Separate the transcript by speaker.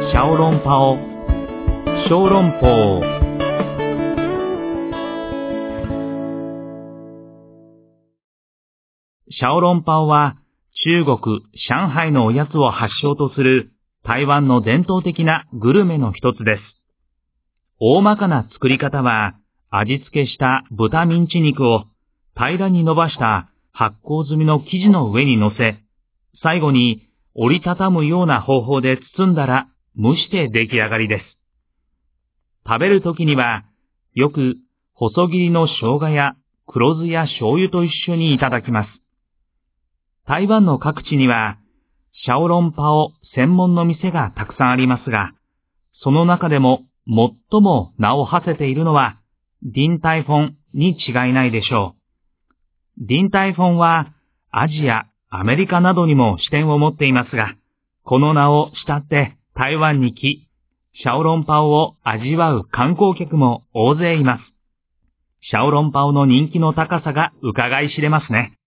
Speaker 1: 小籠包、小籠包。小籠包は中国・上海のおやつを発祥とする台湾の伝統的なグルメの一つです。大まかな作り方は、味付けした豚ミンチ肉を平らに伸ばした発酵済みの生地の上に乗せ、最後に折りたたむような方法で包んだら蒸して出来上がりです。食べるときには、よく細切りの生姜や黒酢や醤油と一緒にいただきます。台湾の各地には、小籠包専門の店がたくさんありますが、その中でも最も名を馳せているのは、ディンタイフォンに違いないでしょう。ディンタイフォンはアジア、アメリカなどにも支店を持っていますが、この名を慕って台湾に来、小籠包を味わう観光客も大勢います。小籠包の人気の高さが伺い知れますね。